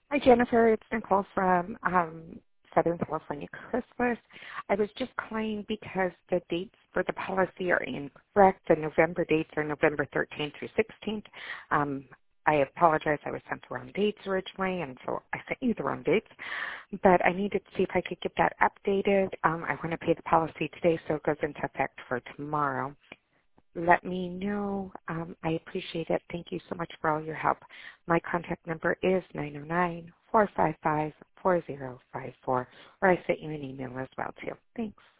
Hi, Jennifer. It's Nicole from Southern California Chrysalis. I was just calling because the dates for the policy are incorrect. The November dates are November 13th through 16th. I apologize. I was sent the wrong dates originally, and so I sent you the wrong dates. But I needed to see if I could get that updated. I want to pay the policy today, so it goes into effect for tomorrow. Let me know. I appreciate it. Thank you so much for all your help. My contact number is 909-455-4054, or I sent you an email as well, too. Thanks.